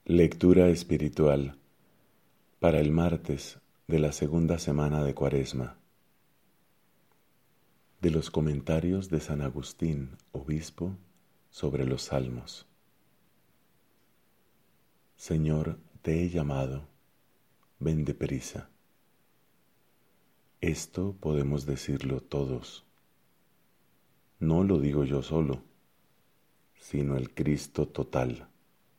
Lectura espiritual para el martes de la segunda semana de Cuaresma. De los comentarios de San Agustín, obispo, sobre los Salmos. Señor, te he llamado, ven deprisa. Esto podemos decirlo todos. No lo digo yo solo, sino el Cristo total.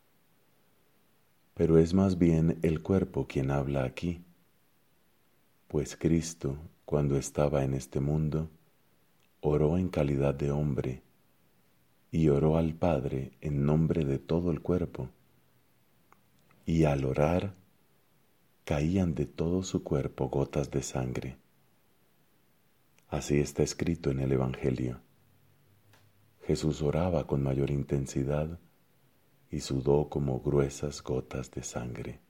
Pero es más bien el cuerpo quien habla aquí, pues Cristo, cuando estaba en este mundo, oró en calidad de hombre y oró al Padre en nombre de todo el cuerpo, y al orar caían de todo su cuerpo gotas de sangre. Así está escrito en el Evangelio. Jesús oraba con mayor intensidad y sudó como gruesas gotas de sangre.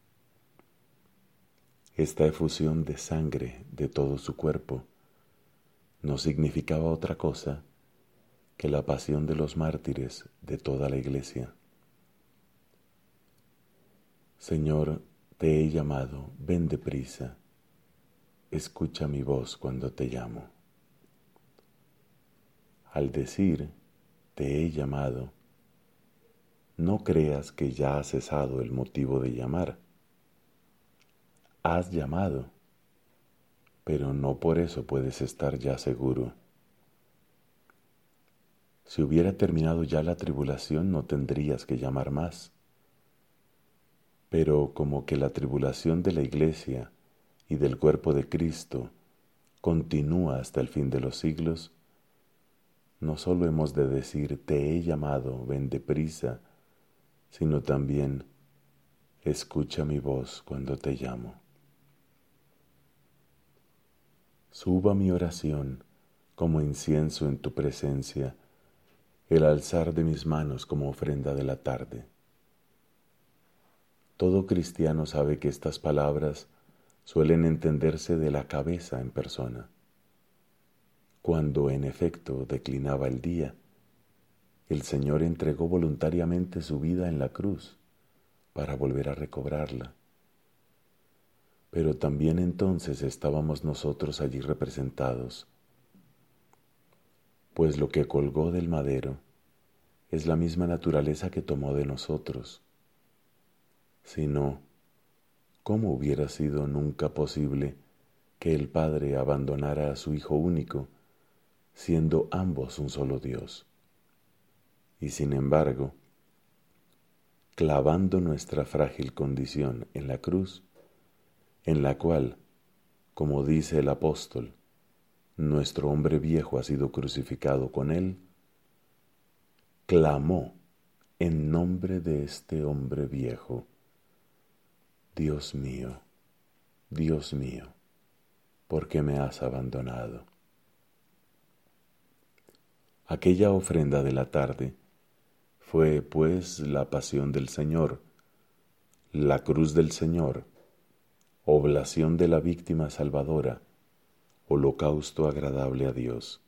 Esta efusión de sangre de todo su cuerpo no significaba otra cosa que la pasión de los mártires de toda la Iglesia. Señor, te he llamado, ven deprisa, escucha mi voz cuando te llamo. Al decir, te he llamado, no creas que ya ha cesado el motivo de llamar. Has llamado, pero no por eso puedes estar ya seguro. Si hubiera terminado ya la tribulación, no tendrías que llamar más. Pero como que la tribulación de la Iglesia y del cuerpo de Cristo continúa hasta el fin de los siglos, no solo hemos de decir, te he llamado, ven deprisa, sino también, escucha mi voz cuando te llamo. Suba mi oración como incienso en tu presencia, el alzar de mis manos como ofrenda de la tarde. Todo cristiano sabe que estas palabras suelen entenderse de la cabeza en persona. Cuando en efecto declinaba el día, el Señor entregó voluntariamente su vida en la cruz para volver a recobrarla. Pero también entonces estábamos nosotros allí representados, pues lo que colgó del madero es la misma naturaleza que tomó de nosotros. Si no, ¿cómo hubiera sido nunca posible que el Padre abandonara a su Hijo único, siendo ambos un solo Dios? Y sin embargo, clavando nuestra frágil condición en la cruz, en la cual, como dice el apóstol, nuestro hombre viejo ha sido crucificado con él, clamó en nombre de este hombre viejo, Dios mío, ¿por qué me has abandonado? Aquella ofrenda de la tarde fue, pues, la pasión del Señor, la cruz del Señor, oblación de la víctima salvadora, holocausto agradable a Dios.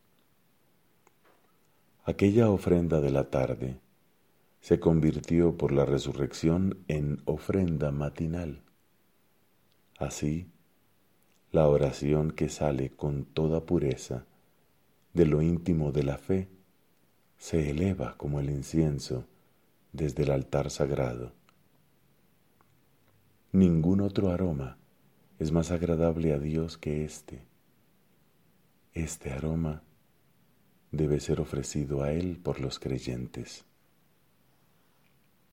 Aquella ofrenda de la tarde se convirtió por la resurrección en ofrenda matinal. Así, la oración que sale con toda pureza de lo íntimo de la fe se eleva como el incienso desde el altar sagrado. Ningún otro aroma es más agradable a Dios que este. Este aroma debe ser ofrecido a Él por los creyentes.